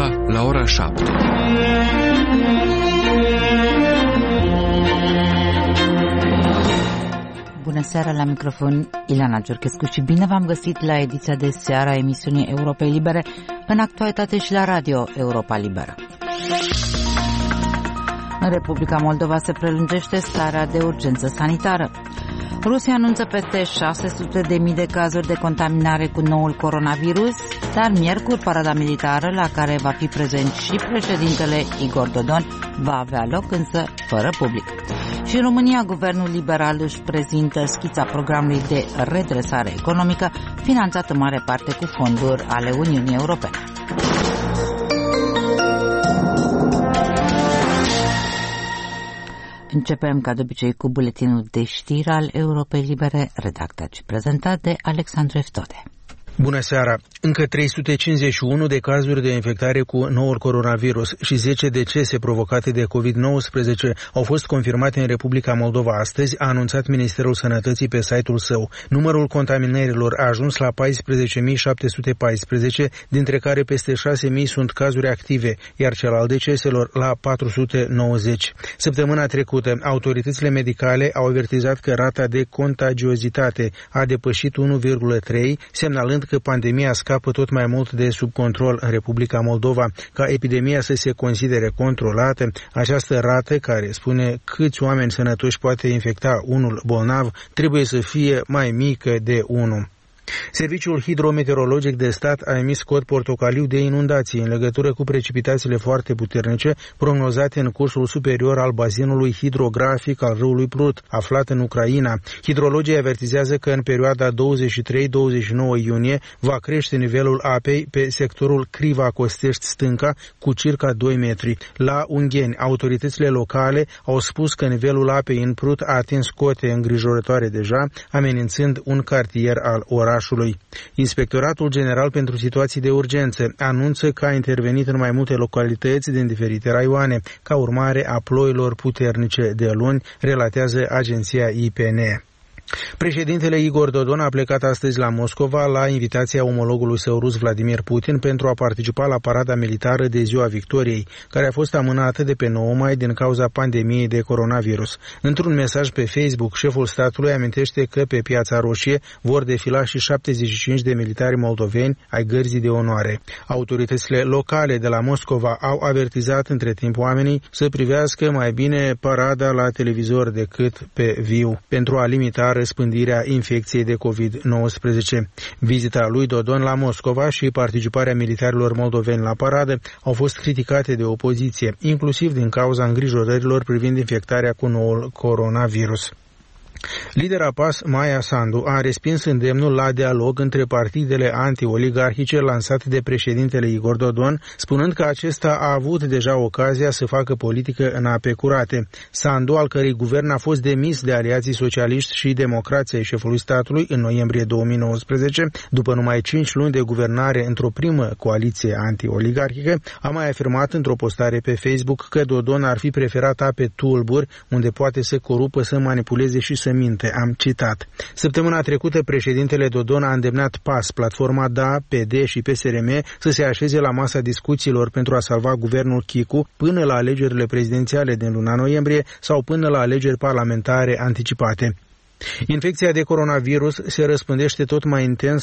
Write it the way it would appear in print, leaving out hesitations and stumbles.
Europa la ora 7. Bună seara, la microfon Ilana Giurchescu și bine v-am găsit la ediția de seară a emisiunii Europei Libere, în actualitate și la Radio Europa Liberă. În Republica Moldova se prelungește starea de urgență sanitară. Rusia anunță peste 600.000 de cazuri de contaminare cu noul coronavirus, dar miercuri parada militară, la care va fi prezent și președintele Igor Dodon, va avea loc însă fără public. Și în România, guvernul liberal își prezintă schița programului de redresare economică, finanțat în mare parte cu fonduri ale Uniunii Europene. Începem, ca de obicei, cu buletinul de știri al Europei Libere, redactat și prezentat de Alexandru Eftode. Bună seara! Încă 351 de cazuri de infectare cu noul coronavirus și 10 decese provocate de COVID-19 au fost confirmate în Republica Moldova astăzi, a anunțat Ministerul Sănătății pe site-ul său. Numărul contaminărilor a ajuns la 14.714, dintre care peste 6.000 sunt cazuri active, iar cel al deceselor la 490. Săptămâna trecută, autoritățile medicale au avertizat că rata de contagiozitate a depășit 1,3, semnalând că pandemia scapă tot mai mult de sub control în Republica Moldova. Ca epidemia să se considere controlată, această rată, care spune câți oameni sănătoși poate infecta unul bolnav, trebuie să fie mai mică de 1. Serviciul hidrometeorologic de stat a emis cod portocaliu de inundații în legătură cu precipitațiile foarte puternice prognozate în cursul superior al bazinului hidrografic al râului Prut, aflat în Ucraina. Hidrologii avertizează că în perioada 23-29 iunie va crește nivelul apei pe sectorul Criva-Costești-Stânca cu circa 2 metri. La Ungheni, autoritățile locale au spus că nivelul apei în Prut a atins cote îngrijorătoare deja, amenințând un cartier al orașului. Inspectoratul General pentru Situații de Urgență anunță că a intervenit în mai multe localități din diferite raioane, ca urmare a ploilor puternice de luni, relatează agenția IPN. Președintele Igor Dodon a plecat astăzi la Moscova la invitația omologului său rus Vladimir Putin pentru a participa la parada militară de Ziua Victoriei, care a fost amânată de pe 9 mai din cauza pandemiei de coronavirus. Într-un mesaj pe Facebook, șeful statului amintește că pe Piața Roșie vor defila și 75 de militari moldoveni ai Gărzii de Onoare. Autoritățile locale de la Moscova au avertizat între timp oamenii să privească mai bine parada la televizor decât pe viu, pentru a limita răspândirea infecției de COVID-19. Vizita lui Dodon la Moscova și participarea militarilor moldoveni la paradă au fost criticate de opoziție, inclusiv din cauza îngrijorărilor privind infectarea cu noul coronavirus. Lidera PAS, Maia Sandu, a respins îndemnul la dialog între partidele anti-oligarhice lansat de președintele Igor Dodon, spunând că acesta a avut deja ocazia să facă politică în ape curate. Sandu, al cărei guvern a fost demis de aliații socialiști și democrații ai șefului statului în noiembrie 2019, după numai 5 luni de guvernare într-o primă coaliție anti-oligarhică, a mai afirmat într-o postare pe Facebook că Dodon ar fi preferat ape tulburi, unde poate să corupă, să manipuleze și să minte, am citat. Săptămâna trecută, președintele Dodon a îndemnat PAS, platforma DA, PD și PSRM să se așeze la masa discuțiilor pentru a salva guvernul Chicu până la alegerile prezidențiale din luna noiembrie sau până la alegeri parlamentare anticipate. Infecția de coronavirus se răspândește tot mai intens